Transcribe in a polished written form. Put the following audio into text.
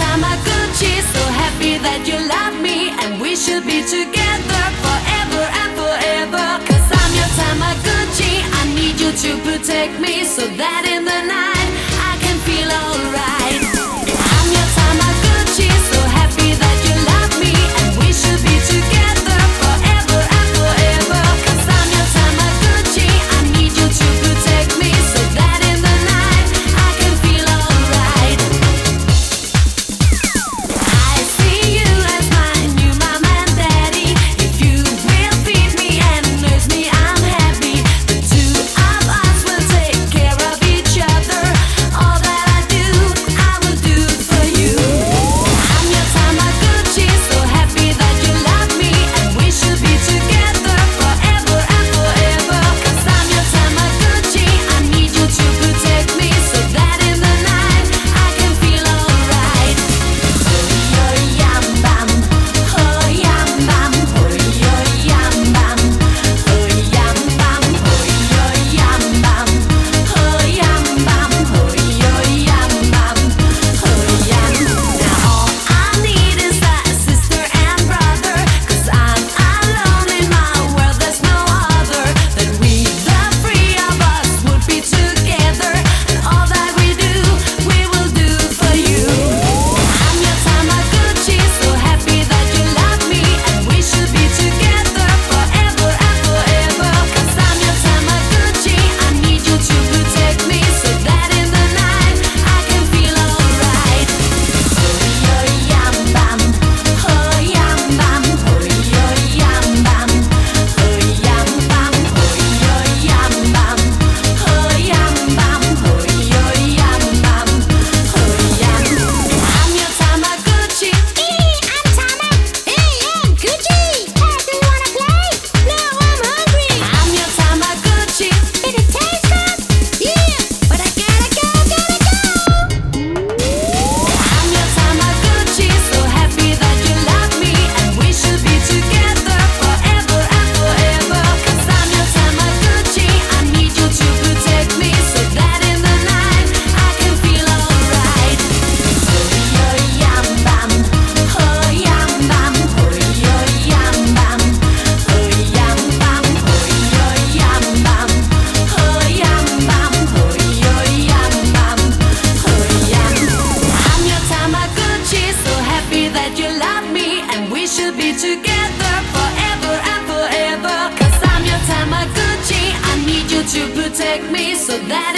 Tamagotchi, so happy that you love me, and we should be together forever and forever. 'Cause I'm your Tamagotchi, I need you to protect me, so that in the night I can feel alright. I'm your Tamagotchi, so happy that you love me, and we should be together forever and forever. 'Cause I'm your Tamagotchi, I need you to protect me, so that in the night I can feel alright. I see you as my new mom and daddy. If you will feed me and nurse me, I'm happy. The two of us will take care of each other. All that I do, I will do for you. I'm your Tamagotchi, so happy that you love me, and we should be together forever and forever. 'Cause I'm your Tamagotchi, I need you to protect me, so that in the night I can feel alright. Yo yam bam, ho yam bam, ho yo yam bam, ho yam bam, ho yo yam bam, ho yam bam, ho yo yam bam, ho yam. Now all I need is a sister and brother, 'cause I'm alone in my world, there's no other. That we, the three of us, would be together, and all that we do, we will do for you. I'm your Tamagotchi, so happy that you love me, and we should be together forever and forever. 'Cause I'm your Tamagotchi, I need you to protect me, so that in the night I can feel alright. Yo yam bam, ho yam bam, ho yo yam bam, ho yam bam, ho yo yam bam, ho yam bam, ho yo yam bam, ho yam. I'm your Tamagotchi. I'm Tama. I'm Gucci. Do you wanna play? No, I'm hungry. I'm your Tamagotchi. Did it taste good? Yeah, but I gotta go. I'm your Tamagotchi, so happy that you love me, and we should be together forever and forever. 'Cause I'm your Tamagotchi, I need you to protect me, so that in the night I can feel alright. Yo yam bam, ho yam bam, ho yo yam bam, ho yam bam, ho yo yam bam, ho yam bam, ho yo yam bam, ho yam. I'm your Tamagotchi, so happy that you love me, and we should be together forever and forever. 'Cause I'm your Tamagotchi, I need you to protect me, so that